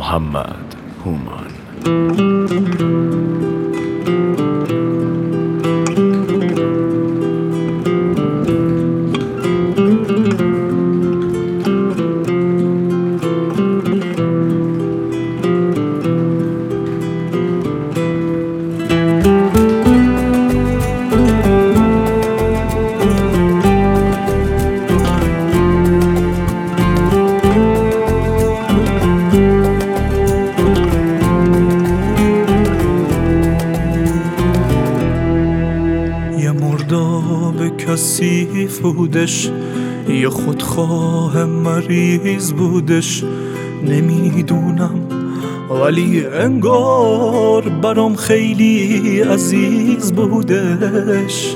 محمد هومان. مرداب کثیف بودش، یه خودخواه مریض بودش، نمیدونم ولی انگار برام خیلی عزیز بودش.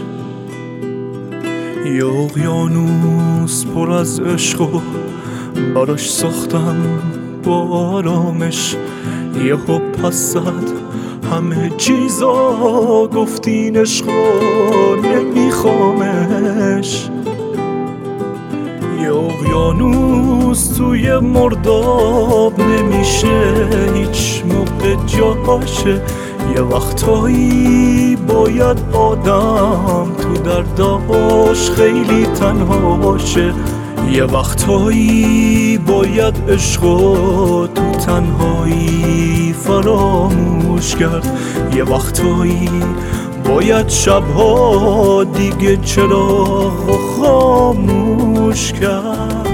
یه اقیانوس پر از عشق و براش ساختم با آرامش، یهو پس زد همه چیزا، گفتین عشق رو نمیخوامش. یه اقیانوس توی مرداب نمیشه هیچ موقع جاشه، یه وقتایی باید آدم تو درداش خیلی تنها باشه، یه وقتایی باید عشقو تو تنهایی فراموش کرد، یه وقتایی باید شبها دیگه چراغ خاموش کرد.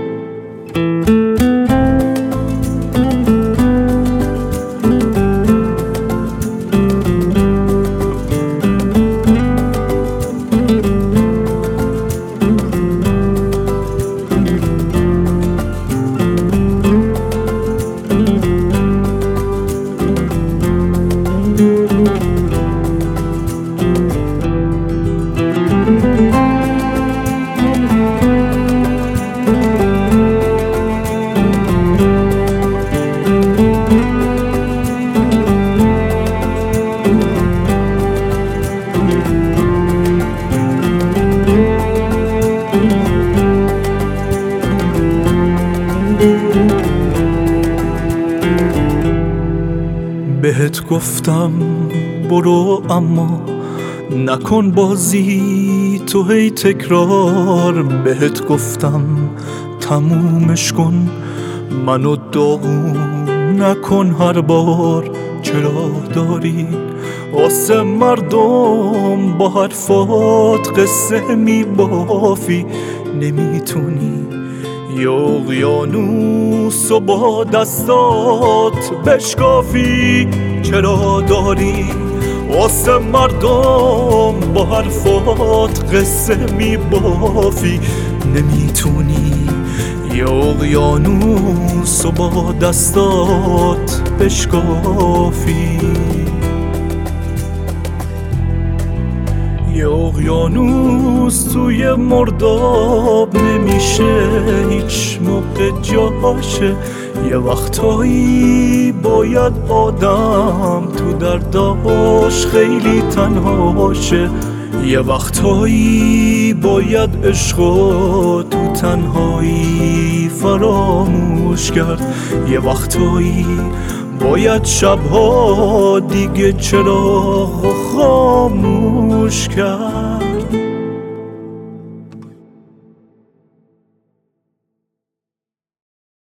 بهت گفتم برو اما نکن بازی تو هی تکرار، بهت گفتم تمومش کن منو داغون نکن هر بار. چرا داری واسه مردم با حرفات قصه میبافی، نمیتونی یه اقیانوس و با دستات بشکافی؟ چرا داری واسه مردم با حرفات قصه میبافی، نمیتونی یه اقیانوس و با دستات بشکافی؟ یه اقیانوس توی مرداب نمیشه هیچ موقع جاشه، یه وقتایی باید آدم تو درداش خیلی تنهاشه، یه وقتایی باید عشقو تو تنهایی فراموش کرد، یه وقتایی باید شبها دیگه چراغ خاموش کرد.